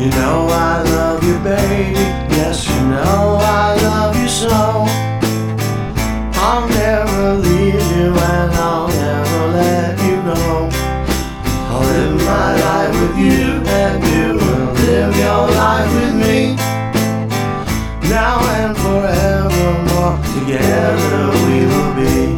You know I love you, baby. Yes, you know I love you so. I'll never leave you and I'll never let you go. I'll live my life with you and you will live your life with me. Now and forevermore, together we will be.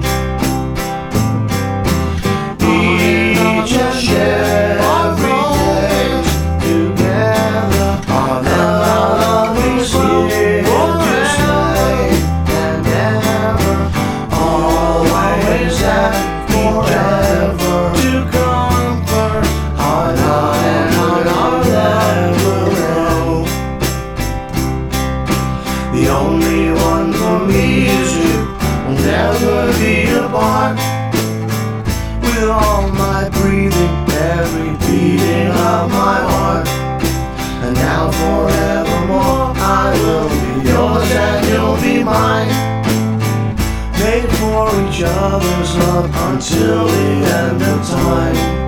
Each and every day together, our love is here to stay, and never, always and forever to comfort our love and our love will grow. The only one for me is you. We'll never be apart. With all my breathing, every beating of my heart. And now forevermore I will be yours and you'll be mine. Made for each other's love until the end of time.